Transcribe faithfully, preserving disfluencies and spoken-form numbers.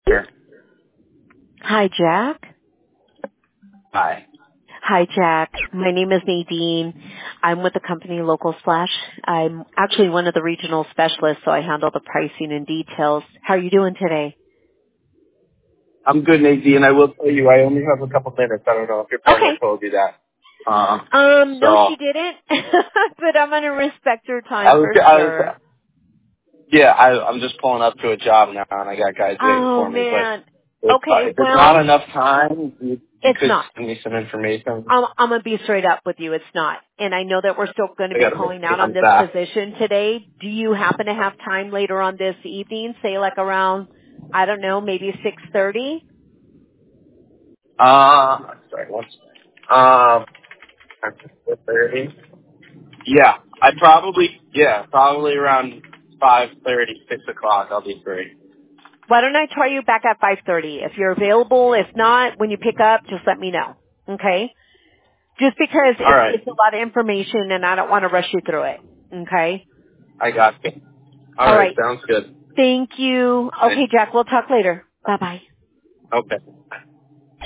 Sure. Hi, Jack. Hi. Hi, Jack. My name is Nadine. I'm with the company Local Splash. I'm actually one of the regional specialists, so I handle the pricing and details. How are you doing today? I'm good, Nadine. I will tell you, I only have a couple minutes. I don't know if your partner Okay. told you that. Uh, Um, no, so she didn't, but I'm going to respect her I time was, for I was, sure. yeah, I, I'm just pulling up to a job now, and I got guys waiting Oh, for me. But man. if, uh, Okay, if there's not well, enough time, you, you it's could not. send me some information. I'm, I'm going to be straight up with you. It's not. And I know that we're still going to I be got to make calling sure out on I'm this back. position today. Do you happen to have time later on this evening, say like around, I don't know, maybe six thirty? Uh, sorry, one second. Um, thirty. Yeah, I probably, yeah, probably around five thirty, six o'clock. I'll be free. Why don't I try you back at five thirty? If you're available, if not, when you pick up, just let me know. Okay? Just because All it's, right, it's a lot of information and I don't want to rush you through it. Okay? I got you. All All right, right. sounds good. Thank you. Thanks. Okay, Jack, we'll talk later. Bye bye. Okay.